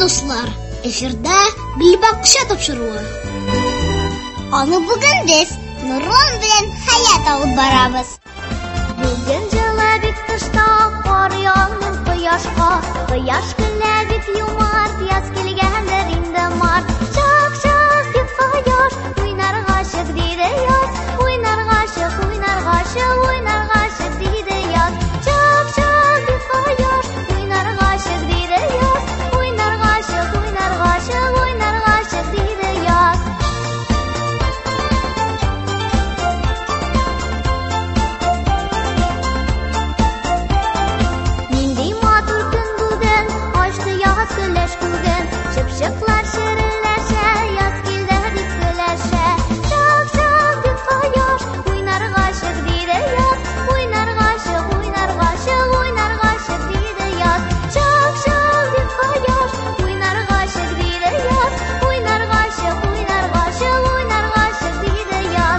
Дуслар, эфирда Билбакча тапшыруы. Аны бүген без Нурлан белән Хаят алып барабыз. Бүген җылы бик тышта, кар яңгыр кояшка. Кояш көнлә бик юмарт, яз килгәндер инде март. Чак-чак дип кояш, уйнарга чык диде яз. Уйнарга чык, уйнарга чык, уйнарга чык диде яз. Чак-чак дип кояш, уйнарга чык диде яз. Уйнарга чык, уйнарга чык, уйнарга чык диде яз. Чыплар ширеләшә, яз килде дип көләшә. Чак-чак дип кояш, уйнарга чык диде яз. Уйнарга чык, уйнарга чык, уйнарга чык диде яз. Чак-чак дип кояш, уйнарга чык диде яз. Уйнарга чык, уйнарга чык, уйнарга чык диде яз.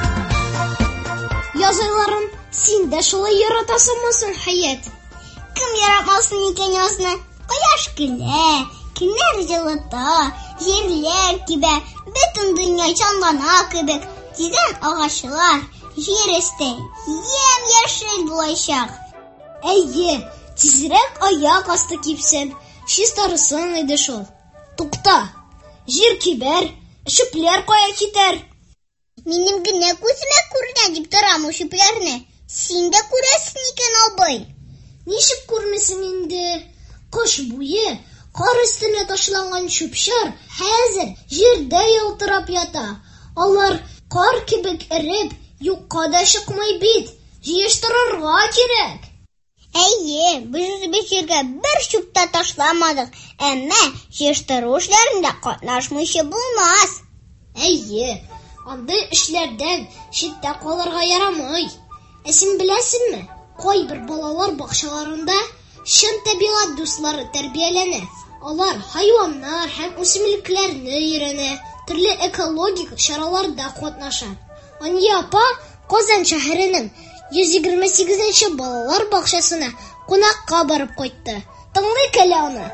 Яз айларын син дә шулай яратасыңмы соң, Хаят? Кем яратмасын икән язны? Кояш көлә, Кинәр җылыта, җирләр кибә, бөтен дөнья җанлана кебек. Тиздән агачлар, җир өсте ямь-яшел булачак. Әйе, тизрәк аяк асты кипсен, чистарысын иде шул. Тукта, җир кибәр, шүпләр кая китәр? Минем генә күземә күренә дип торам ул шүпләрне. Син дә күрәсең икән, абый. Ничек күрмисең инде? Кыш буе Кар өстенә ташланган шүпчәр хәзер җирдә ялтырап ята. Алар кар кебек эреп, юкка да чыкмый бит. Җыештырырга кирәк. Әйе, без җиргә бер шүп тә ташламадык, әмма җыештыру эшләрендә катнашмыйча булмас. Әйе, андый эшләрдән читтә калырга ярамый. Ә син беләсеңме, кайбер балалар бакчаларында чын табигать дуслары тәрбияләнә. Алар хайваннар һәм үсемлекләрне өйрәнә, төрле экологик чараларда катнаша. Ания апа Казан шәһәренең 128нче балалар бакчасына кунакка барып кайтты. Тыңлыйк әле аны.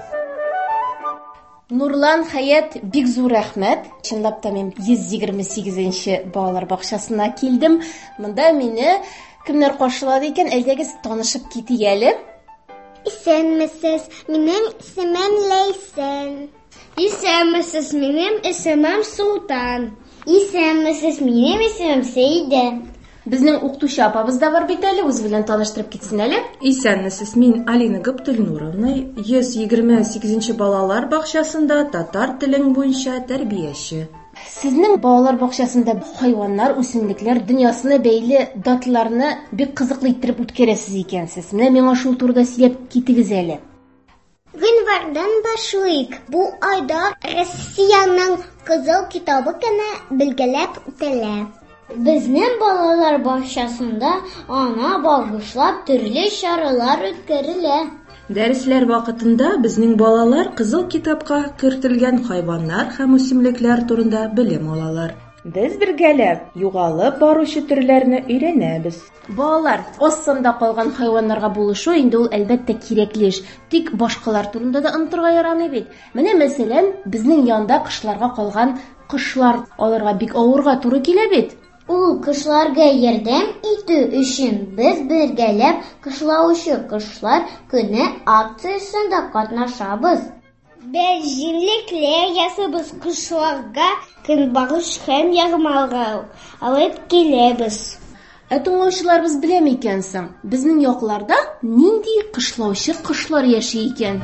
Нурлан, Хаят, бик зур рәхмәт. Чынлап та мин 128нче балалар бакчасына килдем. Монда мине кемнәр каршылады икән? Әйдәгез танышып китик әле. Исәнмесез, минем исемем Ләйсән. Исәнмесез, минем исемем Султан. Исәнмесез, минем исемем Сәйдә. Безнең укытучы апабыз да бар бит әле, үз белән таныштырып китсен әле. Исәнмесез, мин Алина Габдулнуровна, 128нче балалар бакчасында татар телен буенча тәрбияче. Сезнең балалар бакчасында хайваннар, үсемлекләр дөньясына бәйле датларны бик кызыклы иттереп үткәрәсез икәнсез. Менә миңа шул турыда сөйләп китегез әле. Гыйнвардан башлыйк. Бу айда Россиянең кызыл китабы көне билгеләп үтелә. Безнең балалар бакчасында ана багышлап төрле чаралар үткәрелә. Дәресләр вакытында безнең балалар кызыл китапка кертелгән хайваннар һәм үсемлекләр турында белем алалар. Без бергәләп югалып баручы төрләрне өйрәнәбез. Балалар, астында калган хайваннарга булышу инде ул әлбәттә кирәкле эш. Тик башкалар турында да онытырга ярамый бит. Менә мәсәлән, безнең янда кышларга калган кышлар аларга бик авырга туры килә бит. Ул кышларга ярдәм итү өчен без бергәләп кышлаучы кышлар көне акциясендә катнашабыз. Без җиләкләр ясабыз, кышларга көнбагыш һәм ярмалар алып киләбез. Тыңлаучыларыбыз беләме икән соң, безнең якларда нинди кышлаучы кышлар яши икән?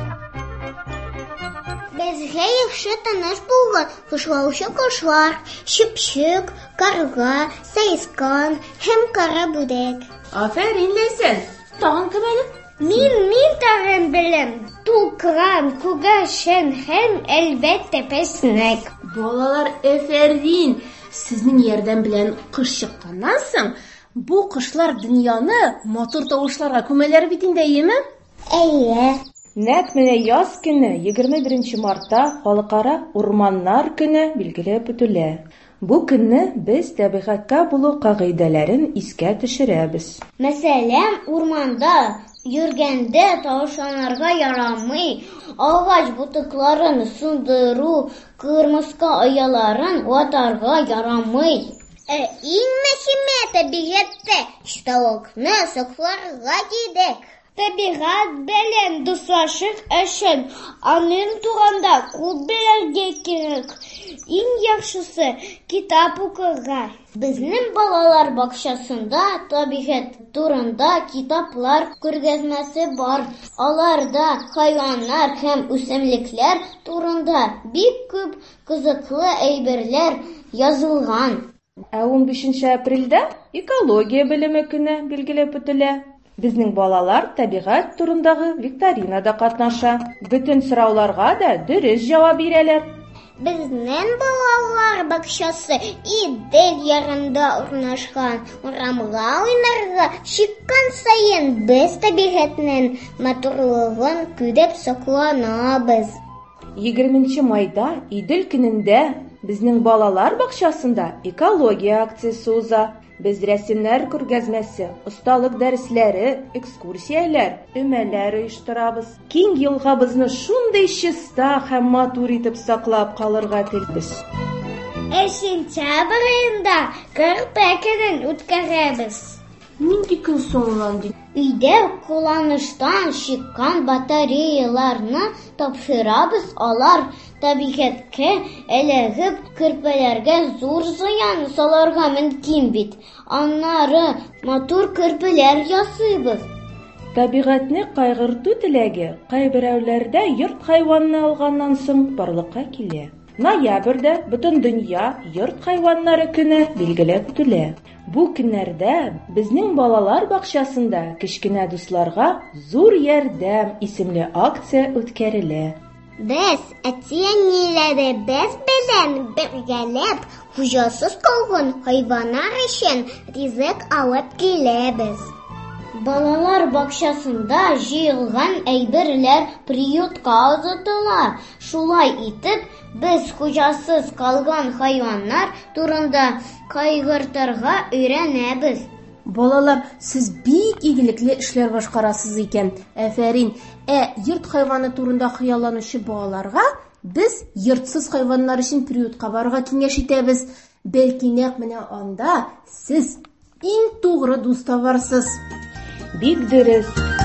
Безгә яхшы таныш булган кышлаучы кышлар: чүпчек, карга, саескан һәм кара бүдәк. Афәрин, Ләйсән. Тагын кем әле? Мин тагын беләм. Тукран, күгәрчен һәм әлбәттә пәснәк. Балалар, афәрин. Сезнең ярдәм белән кыш чыкканнан соң, бу кышлар дөньяны матур тавышларга күмәләр бит инде, әйеме? Әйе. Нәкъ менә яз көне 21 мартта Халыкара урманнар көне билгеләп үтелә. Бу көнне без табигатькә булу кагыйдәләрен искә төшерәбез. Мәсәлән, урманда йөргәндә тавышланырга ярамый, агач ботакларын сундыру, кырмыска ояларын ватарга ярамый. Иң мөһиме табигатьтә чисталыкны сакларга кирәк. Табигать белән дуслашык өчен аның турында күп белергә кирәк. Иң яхшысы китап укырга. Безнең балалар бакчасында табигать турында китаплар күргәзмәсе бар. Аларда хайваннар һәм үсемлекләр турында бик күп кызыклы әйберләр язылган. 15 апрельдә экология белеме көне билгеләп үтелә. Безнең балалар табигать турындагы викторинада катнаша. Бөтен сорауларга да дөрес җавап бирәләр. Безнең балалар бакчасы Идел ярында урнашкан. Урамга уйнарга чыккан саен без табигатьнең матурлыгын күреп сакланабыз. 20 майда Идел көнендә безнең балалар бакчасында экология акциясе уза. Без рәсемнәр күргәзмәсе, осталык дәресләре, экскурсияләр, өмәләр оештырабыз. Киң елгабызны шундый чиста һәм матур итеп саклап калырга телибез. Сентябрь аенда Көрпәкенен үткәрәбез. Нинди көн соңлан ди? Өйдә кулланыштан чыккан батареяларны тапшырабыз. Алар табигатькә эләгеп, көрпәләргә зур зыян салырга мөмкин бит. Аннары матур көрпәләр ясыйбыз. Табигатьне кайгырту теләге кайберәүләрдә йорт хайванны алганнан соң барлыкка килә. Ноябрьдә бөтен дөнья йорт хайваннары көне билгеләп үтелә. Бу көннәрдә безнең балалар бакчасында кечкенә дусларга зур ярдәм исемле акция үткәрелә. Без әти-әниләребез белән бергәләп хуҗасыз калган хайваннар өчен ризык алып киләбез. Балалар бакчасында җыелган әйберләр приютка озатыла. Шулай итеп, без хуҗасыз калган хайваннар турында кайгыртырга өйрәнәбез. Балалар, сез бик игелекле эшләр башкарасыз икән. Афәрин. Йорт хайваны турында хыялланучы балаларга без йортсыз хайваннар өчен приютка барырга киңәш итәбез. Бәлки нәкъ менә анда сез иң тугры дус табарсыз. Бик дөрес.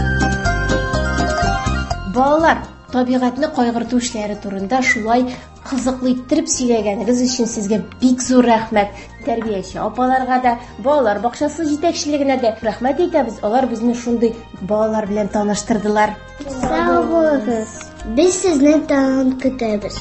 Балалар, табигатьне кайгырту эшләре турында шулай кызыклы иттереп сөйләгәнегез өчен сезгә бик зур рәхмәт. Тәрбияче апаларга да, балалар бакчасы җитәкчелегенә дә рәхмәт әйтәбез. Алар безне шундый балалар белән таныштырдылар. Сау булыгыз. Без сезне тагын көтәбез.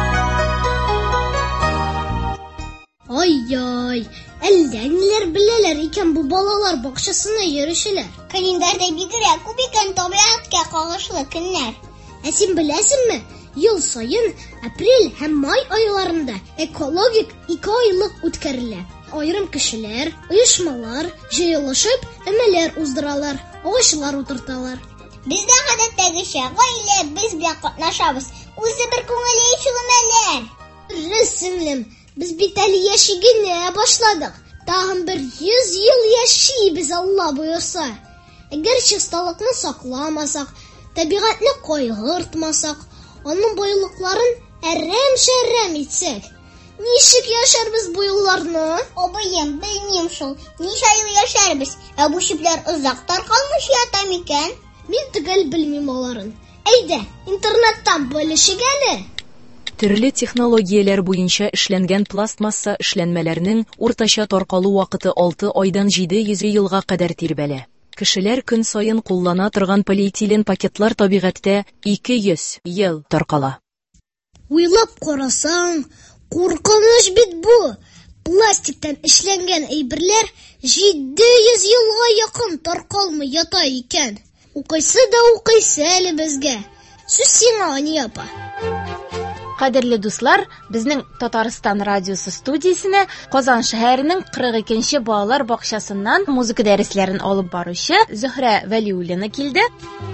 Ай-яй, әллә ниләр беләләр икән бу балалар бакчасына йөрүчеләр. Календарьда бигрәк күп икән табигатькә кагышлы көннәр. Син беләсеңме? Ел сайын апрель һәм май айларында экологик 2 айлык үткәрелә. Айрым кешеләр, оешмалар җыелышып өмәләр уздыралар, агачлар утырталар. Бездә гадәттәгечә гаилә без белән катнашабыз. Үзе бер күңелле ичүлмәләр. Рәсемлем, без бит әле яшигенә башладык. Тагын 100 ел яшибез, Алла буйырса. Әгәр чисталыкны сакламасак, табигатьне кайгыртмасак, аның байлыкларын әрәм-шәрәм итсәк, ничек яшәрбез бу елларны? Абыем, белмим шул. Ничә ел яшәрбез? Бу чипләр озак таркалмыш ята микән? Мин төгәл белмим аларын. Әйдә, интернеттан белешик әле. Төрле технологияләр буенча эшләнгән пластмасса эшләнмәләрнең уртача таркалу вакыты 6 айдан 700 елга кадәр тирбәлә. Кешеләр көн саен куллана торган полиэтилен пакетлар табигатьтә 200 ел таркала. Уйлап карасаң, куркыныч бит бу. Пластиктан эшләнгән әйберләр 700 елга якын таркалмый ята икән. Укыйсы да укыйсы әле безгә. Сүз сиңа, Ани апа. Кадерле дуслар, безнең Татарстан радиосы студиясенә Казан шәһәренең 42нче балалар бакчасыннан музыка дәресләрен алып баручы Зөһрә Вәлиуллина килде.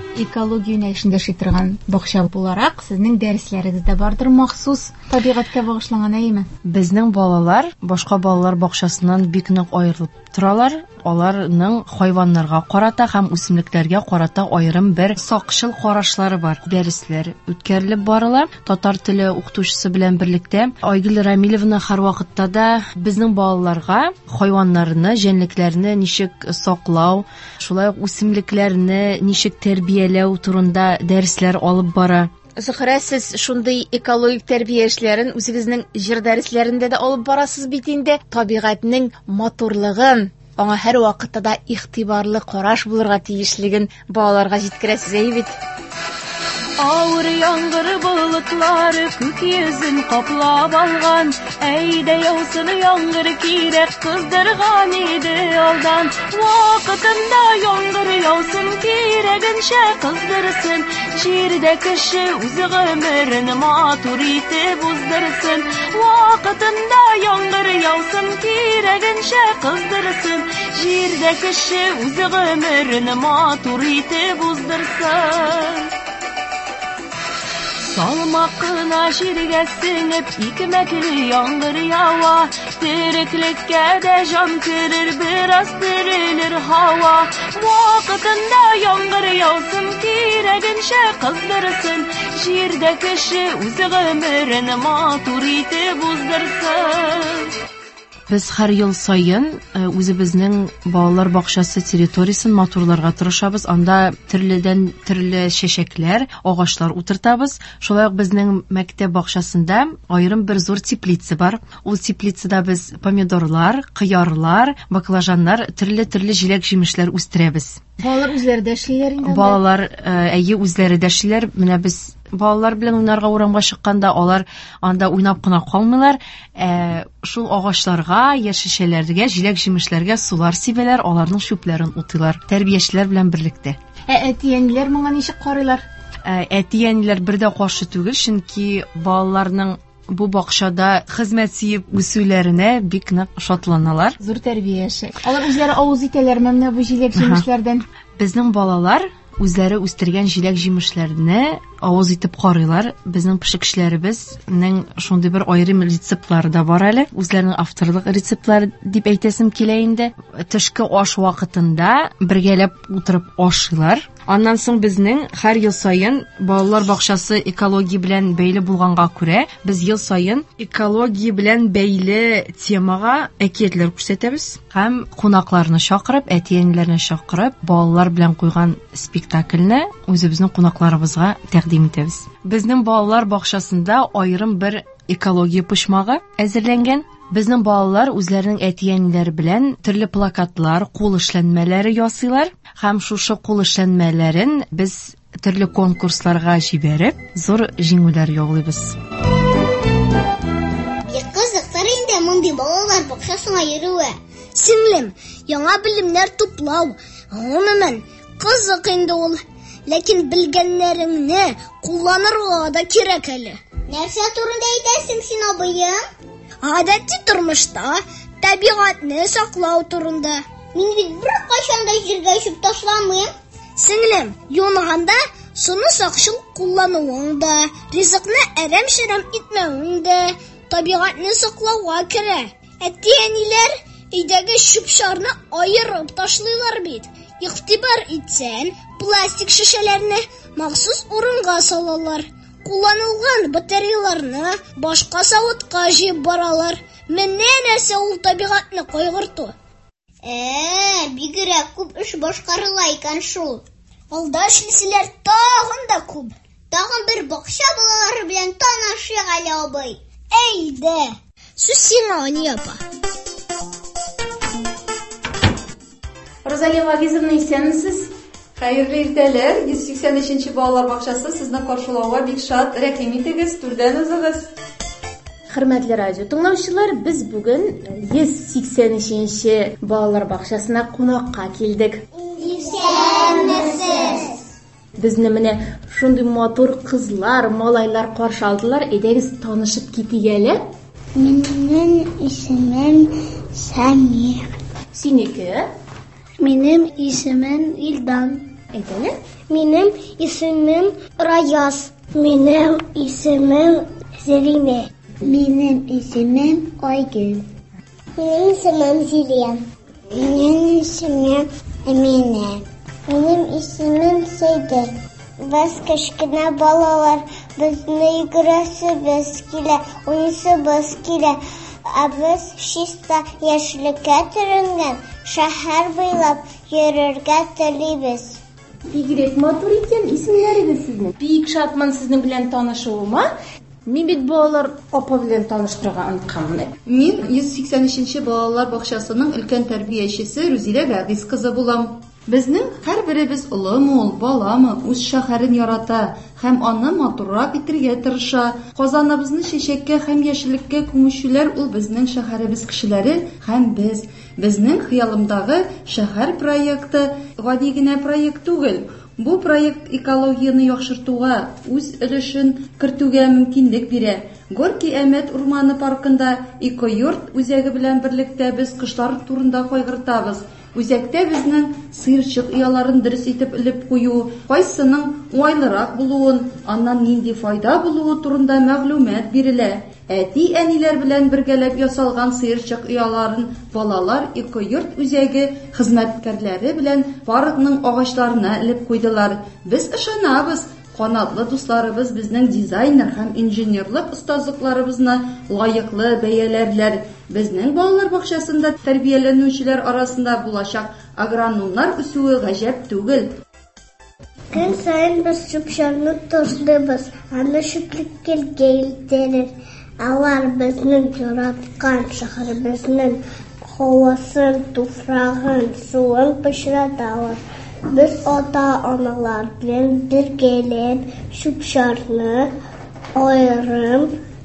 экология юнәлешендә эшли торган бакча буларак, сезнең дәресләрегез дә бардыр махсус табигатькә багышланган, әйеме? Безнең балалар башка балалар бакчасыннан бик нык аерылып торалар. Аларның хайваннарга карата һәм үсемлекләргә карата аерым бер сакчыл карашлары бар. Дәресләр үткәрелеп барыла. Татар теле укытучысы белән берлектә Айгөл Рамиловна һәрвакытта да безнең балаларга хайваннарны, җәнлекләрне ничек саклау, шулай ук үсемлекләрне ничек тәрбияләү турында дәресләр алып бара. Зөһрә, сез шундый экологик тәрбия эшләрен үзегезнең җир дәресләрендә дә алып барасыз бит инде. Табигатьнең матурлыгын, аңа һәр вакытта да игътибарлы караш булырга тиешлеген балаларга җиткерәсез, әйе бит? Авыр яңгыр болытлары күк йөзен каплап алган, әйдә яусын яңгыр кирәк кыздырган иде алдан. Вакытында яңгыр яусын кирәгенчә кыздырсын, җирдә кеше үзе гомерен матур итеп уздырсын. Вакытында яңгыр яусын кирәгенчә кыздырсын, җирдә кеше үзе гомерен матур итеп уздырсын. Салмак кына җиргә сеңеп икмәкле яңгыр ява, тереклеккә дә җан керер, бераз терелер һава. Вакытында яңгыр яусын кирәгенчә кыздырсын, җирдә кеше үзе гомерен матур итеп уздырсын. Без һәр ел саен үзебезнең балалар бакчасы территориясын матурларга тырышабыз. Анда төрледән төрле чәчәкләр, агачлар утыртабыз. Шулай ук безнең мәктәп бакчасында аерым бер зур теплица бар. Ул теплицада без помидорлар, кыярлар, баклажаннар, төрле җиләк-җимешләр үстерәбез. Балалар үзләре дә эшлиләр инде. Балалар үзләре дә эшлиләр. Менә без балалар белән уйнарга урамга чыкканда, алар анда уйнап кына калмыйлар. Шул агачларга, яшелчәләргә, җиләк-җимешләргә сулар сибәләр, аларның шүпләрен утыйлар. Тәрбиячеләр белән берлектә. Әтиәниләр моңа ничек карыйлар? Әтиәниләр бер дә каршы түгел, чөнки балаларның бу бакчада хезмәт сөеп үсүләренә бик нык шатланалар. Зур тәрбияше. Алар үзләре авыз итәләрме менә бу җиләк-җимешләрдән? Безнең балалар үзләре үстергән җиләк-җимешләрне авыз итеп карыйлар. Безнең пешекчләребезнең шундый бер аерым рецептлары да бар әле. Үзләренең авторлык рецептлары дип әйтәсем килә инде. Төшке аш вакытында бергәләп утырып ашыйлар. Аннан соң безнең һәр ел саен балалар бакчасы экология белән бәйле булганга күрә, без ел саен экология белән бәйле темага әкиятләр күрсәтәбез. Һәм кунакларны чакырып, әтиәниләрне чакырып, балалар белән куйган спектакльне үзебезнең кунакларыбызга тәкъдим итәбез. Безнең балалар бакчасында аерым бер экология почмагы әзерләнгән. Безнең балалар үзләренең әтиәниләре белән төрле плакатлар, кул эшләнмәләре ясыйлар. Һәм шушы кул эшләнмәләрен без төрле конкурсларга җибәреп, зур җиңүләр яулыйбыз. Бик кызыктыр инде мондый балалар бакчасына йөрүе. Сеңлем, яңа белемнәр туплау, гомумән кызык инде ул. Ләкин белгәннәреңне кулланырга да кирәк әле. Нәрсә турында әйтәсең син, абыем? Гадәти тормышта табигатьне саклау турында. Мин бит бер кайчан да җиргә чүп ташламыйм. Сеңлем, юнганда суны сакчыл куллануың да, ризыкны әрәм-шәрәм итмәүең дә табигатьне саклауга керә. Әтиәниләр өйдәге чүп-чарны аерып ташлыйлар бит. Игътибар итсәң, пластик шешәләрне махсус урынга салалар. Кулланылган батареяларны башка савытка җыеп баралар. Менә нәрсә ул табигатьне кайгырту. Бигрәк күп эш башкарыла икән шул. Алда эшләсәләр тагын да күп. Тагын бер бакча балалары белән танышыйк әле, абый. Әйдә, сүз сиңа, Ани апа. Розалия Вагизовна, исәнмесез? Хәерле иртәләр. 183-нче балалар бакчасы сезне каршылауга бик шат. Рәхим итегез, түрдән узыгыз. Хөрмәтле радио тыңлаучылар, без бүген 183-нче балалар бакчасына кунакка килдек. Исәнмесез? Безне менә шундый матур кызлар, малайлар каршы алдылар. Әйдәгез танышып китик әле. Минем исемем Самир. Синеке? Минем исемем Илдан. Әйтәле? Минем исемем Раяз. Минем исемем Зелиме. Минем исемем Айгөл. Минем исемем Зилия. Минем исемем Эмине. Минем исемем Сейде. Без кечкенә балалар, безне йөгерәсебез килә, уйнасыбыз килә. Без чиста яшьлеккә төренгән шәһәр буйлап йөрергә телибез. Бигрәк матур икән исемнәрегез сезнең. Бик шатман сезнең белән танышуыма. Мин бит балалар апа белән таныштырырга онытканмын. Мин 183-нче балалар бакчасының өлкән тәрбиячесе Рузилә Вәгыйз кызы булам. Безнең һәрберебез улымы ул, баламы, үз шәһәрен ярата һәм аны матуррак итәргә тырыша. Казаныбызны чәчәккә һәм яшеллеккә күмүчеләр ул безнең шәһәребез кешеләре һәм без. Безнең хыялымдагы шәһәр проекты гади генә проект түгел. Бу проект экологияны яхшыртуга, үз өлешен кертүгә мөмкинлек бирә. Горький Әмәт урманы паркында экойорт үзәге белән берлектә без кошлар турында кайгыртабыз. Үзәктә безнең сыерчык ояларын дөрес итеп илеп кую, кайсының уңайлырак булуын, аннан нинди файда булуы турында мәгълүмат бирелә. Әти-әниләр белән бергәләп ясалган сыерчык ояларын балалар экойорт үзәге хезмәткәрләре белән паркның агачларына илеп куйдылар. Без ышанабыз, канатлы дусларыбыз безнең дизайнер һәм инженерлык остазлыкларыбызны лаеклы бәяләрләр. Безнең балалар бакчасында тәрбияләнүчеләр арасында булачак агрономнар үсүе гаҗәп түгел. Көн сайын без чүпчәрне ташлыйбыз, аны чүплеккә илтәләр. Алар безнең яраткан шәһәребезнең һавасын, туфрагын, суын пычраталар. Без ата-аналар белән бергәләп чүпчәрне аерым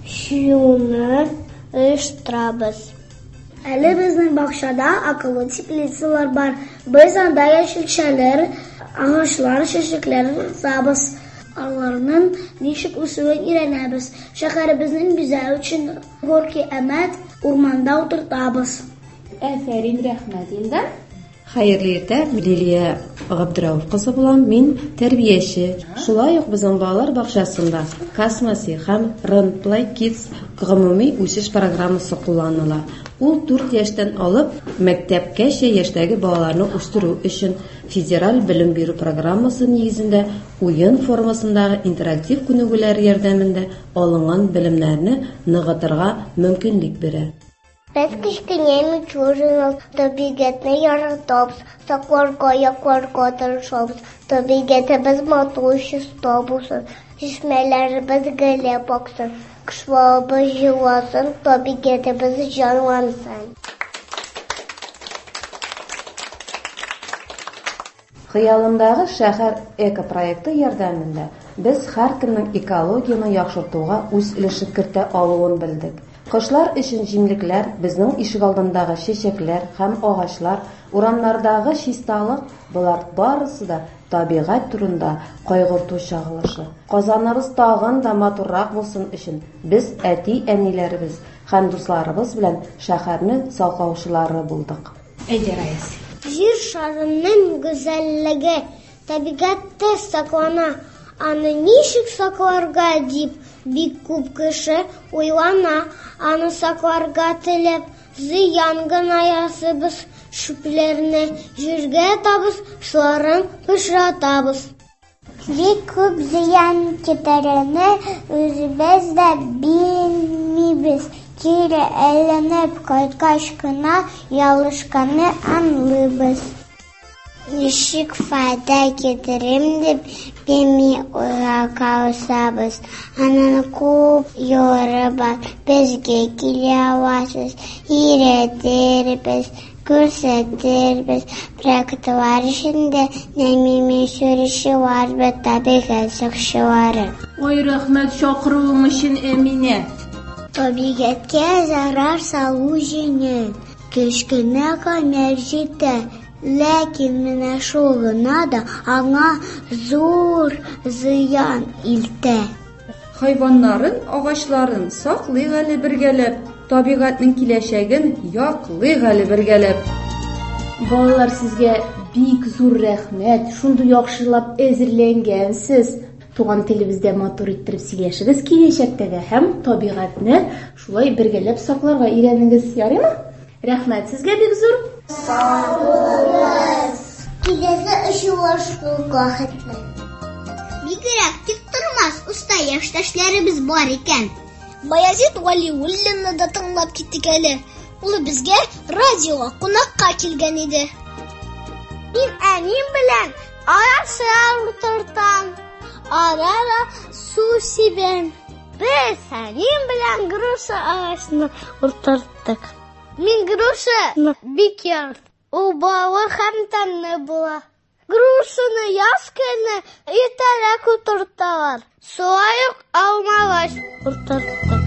чуюны оештырабыз. Әле безнең бакчада акыллы теплицалар бар. Без анда яшелчәләр, агачлар, чәчәкләр сабыз. Аларның ничек үсүен өйрәнәбез. Шәһәребезнең гүзәл өчен Горький Әмәт урманда утыртабыз. Афәрин, рәхмәт инде. Хәерле иртә, Лилия Габдрәүф кызы булам. Мин тәрбияче. Шулай ук безнең балалар бакчасында Космоси һәм Run Play Kids гомуми үсеш программасы кулланыла. Ул 4 яшьтән алып мәктәпкәчә яшьтәге балаларны үстерү өчен федераль белем бирү программасы нигезендә уен формасындагы интерактив күнегүләр ярдәмендә алынган белемнәрне ныгытырга мөмкинлек бирә. Без кечкенә мичурын табигатьне яратабыз, сакларга тырышабыз. Табигатыбыз матур чиста булсын, чишмәләребез гөлләп аксын, кышларыбыз җыласын, табигатыбыз җанлансын. Хыялымдагы шәһәр эко-проекты ярдәмендә без һәркемнең экологияны яхшыртуга үз өлешен кертә алуын белдек. Кошлар өчен җимлекләр, безнең ишегалдындагы чәчәкләр һәм агачлар, урамнардагы чисталык, булар барысы да табигать турында кайгырту чагылышы. Казаныбыз тагын да матуррак булсын өчен без әти-әниләребез һәм дусларыбыз белән шәһәрне саклаучылары булдык. Әйдәрәс. Җир шарының гүзәллеге табигатьтә саклана. Аны ничек сакларга дип бик күп кеше уйлана. Аны сакларга теләп зыян гына ясыйбыз, шүпләрне җиргә табыз, шуларын пычратабыз. Бик күп зыян китерүне үзебез дә белмибез. Кире әйләнеп кайткач кына ялышканны аңлыйбыз. Ничек файда китерим дип беми уйга калсабыз. Аның күп юллары бар. Безгә килә аласыз, өйрәтербез, күрсәтербез. Проектлар эчендә нәмими сөйләшүләр ва табигать сакчылары. Ой, рәхмәт чакыруың өчен, Әминә. Табигатькә зарар салу җиңел. Кечкенә камер җитә. Ләкин менә шул гына да аңа зур зыян илтә. Хайваннарын, агачларын саклый әле бергәләп, табигатьнең киләчәген яклый әле бергәләп. Балалар, сезгә бик зур рәхмәт. Шундый яхшылап әзерләнгәнсез. Туган телебездә матур иттереп сөйләшегез киләчәктәге һәм табигатьне шулай бергәләп сакларга өйрәнегез. Ярыймы? Рәхмәт сезгә бик зур. Сау булыгыз. Киләсе ышулар шул бәхетле. Бигрәк тик тормас уста яшьтәшләребез бар икән. Баязит Валиуллинны да тыңлап киттек әле. Ул безгә радиога кунакка килгән иде. Мин әним белән ара-сыра утыртам. Ара-ара су сибәм. Без әним белән груша агачны утырттык. Мин груша бик ярат. Ул бавы һәм тәмле була. Грушаны яз көне иртәрәк утырталар. Шулай ук алмагач утырттык.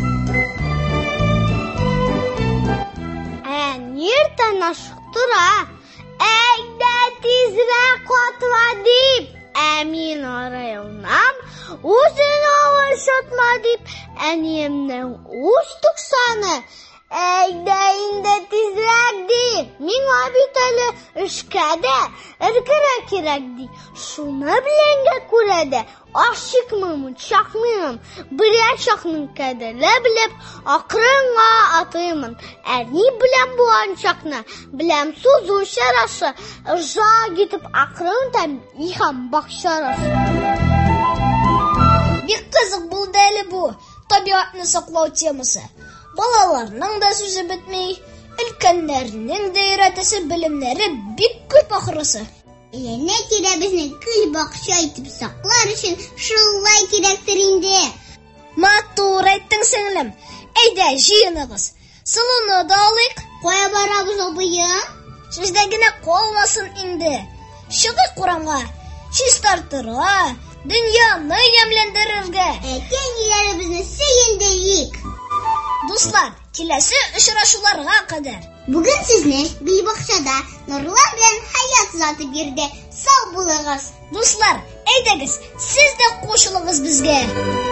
Ниртән ашыктыра. Әйдә тизрәк катла дип. Мин арыйлам. Үзен алышатма дип. Әниемнең үз туксаны. Әйдә инде тизрәк дип. Миңа бит әле эшкә дә эргәрәк кирәк ди. Шуны беләнгә күрә дә ашыкмыйм, чакмыйм. Бер чакның кадерле белеп, акрынга атыймын. Әни белән булган чакны, беләм сузу чарасы, ужа китеп акрын тәм иһам бакчарасы. Бик кызык булды әле бу табигатьне саклау темасы. Балаларның да сүзе бетмей, өлкәннәрнең дә өйрәтәсе белемнәре бик күп ахрысы. Әнә тирәбезне гөл бакча итеп саклар өчен шулай кирәктер инде. Матур әйттең сеңлем. Әйдә, җыеныгыз. Сылуны да алыйк. Кая барабыз, абыем? Сездә генә калмасын инде. Чыгыйк урамга. Чистартырга, дөньяны ямьләндерергә. Әкәниләребезне сөендерик. Дуслар, киләсе очрашуларга кадәр. Бүген сезне гөл бакчада нурлар белән хаят заты бирде. Сау булыгыз. Дуслар, әйдәгез, сез дә кушылыгыз безгә.